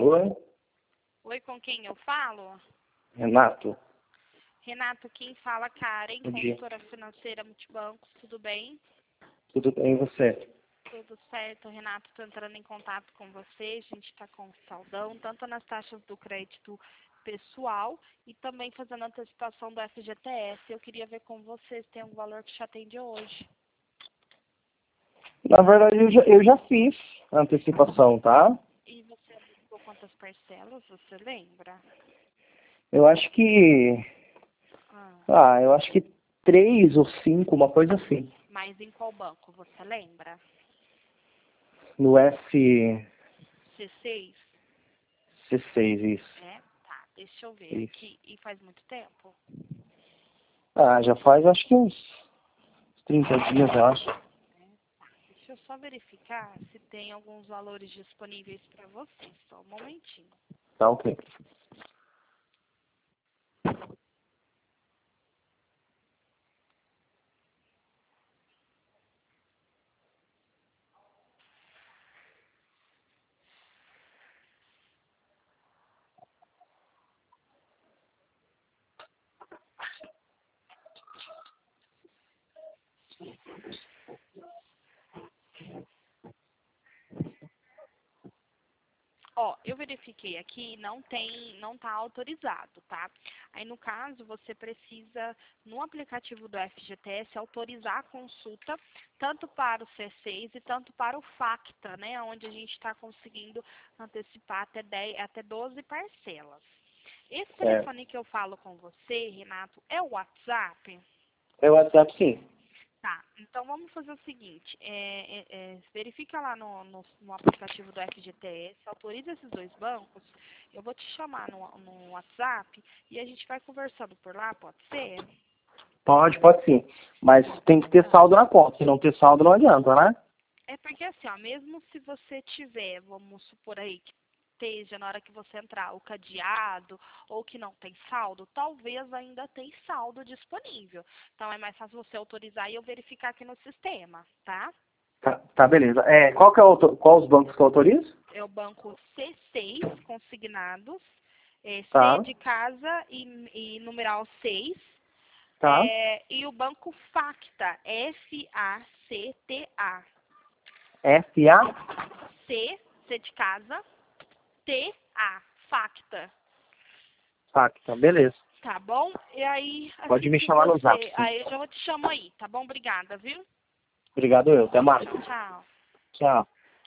Alô? Oi, com quem eu falo? Renato? Renato, quem fala, Karen, Bom dia. consultora financeira Multibancos, tudo bem? Tudo bem, e você? Tudo certo, Renato, estou entrando em contato com você, a gente está com saldão, tanto nas taxas do crédito pessoal e também fazendo antecipação do FGTS. Eu queria ver com você se tem um valor que te atende hoje. Na verdade, eu já fiz a antecipação, tá? E você aplicou quantas parcelas, você lembra? Eu acho que... eu acho que 3 ou 5, uma coisa assim. Mas em qual banco, você lembra? No C6, C6? isso. É? Tá, deixa eu ver Isso. aqui. E faz muito tempo? Já faz acho que uns 30 dias, eu acho. Deixa eu só verificar se tem alguns valores disponíveis para você. Só um momentinho. Tá ok. Ó, eu verifiquei aqui, não tá autorizado, tá? Aí, no caso, você precisa, no aplicativo do FGTS, autorizar a consulta, tanto para o C6 e tanto para o FACTA, né? Onde a gente está conseguindo antecipar até 12 parcelas. Esse telefone que eu falo com você, Renato, é o WhatsApp? É o WhatsApp, sim. Tá, então vamos fazer o seguinte, verifica lá no aplicativo do FGTS, autoriza esses dois bancos, eu vou te chamar no WhatsApp e a gente vai conversando por lá, pode ser? Pode sim. Mas tem que ter saldo na conta. Se não ter saldo, não adianta, né? É porque assim, ó, mesmo se você tiver, vamos supor aí, que esteja na hora que você entrar o cadeado ou que não tem saldo, talvez ainda tem saldo disponível. Então é mais fácil você autorizar e eu verificar aqui no sistema, tá? Tá, beleza. Qual os bancos que eu autorizo? É o banco C6, consignados, C Tá, de casa e numeral 6, tá. e o banco FACTA, FACTA, FA? C de casa, TA, FACTA, Tá, beleza. tá bom? E aí, Pode assim me que chamar no zap, você, sim. aí eu já te chamo aí, tá bom? Obrigada, viu? Obrigado eu. Até mais. Tchau. Tchau.